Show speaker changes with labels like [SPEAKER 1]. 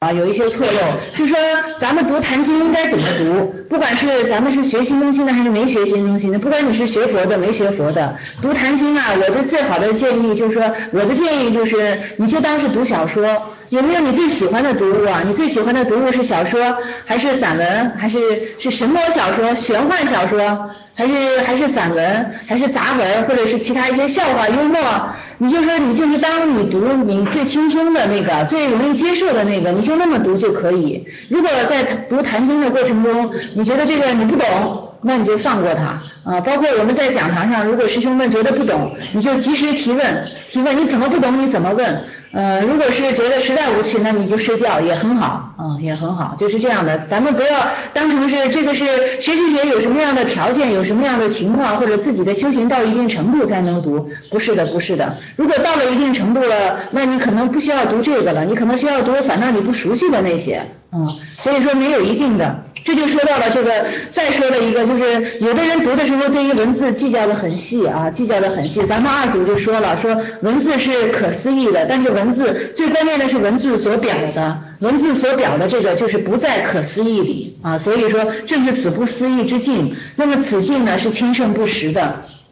[SPEAKER 1] 有一些错漏，就是说咱们读坛经应该怎么读，不管是咱们是学新中心的还是没学新中心的，不管你是学佛的没学佛的，读坛经啊，我的最好的建议就是说，我的建议就是你就当是读小说，有没有你最喜欢的读物啊？你最喜欢的读物是小说还是散文，还是神魔小说、玄幻小说，还是散文，还是杂文，或者是其他一些笑话幽默？你就说你就是当你读你最轻松的那个最容易接受的那个，你就那么读就可以。如果在读坛经的过程中你觉得这个你不懂，那你就放过它包括我们在讲堂上，如果师兄们觉得不懂，你就及时提问，你怎么不懂你怎么问如果是觉得实在无趣，那你就睡觉也很好也很好，就是这样的。咱们不要当成是这个是谁有什么样的条件，有什么样的情况，或者自己的修行到一定程度才能读，不是的。如果到了一定程度了，那你可能不需要读这个了，你可能需要读反倒你不熟悉的那些所以说没有一定的。这就说到了这个，再说了一个，就是有的人读的时候对于文字计较的很细咱们二祖就说了，说文字是可思议的，但是文字最关键的是文字所表的这个就是不在可思议里所以说正是此不思议之境，那么此境呢是轻胜不实的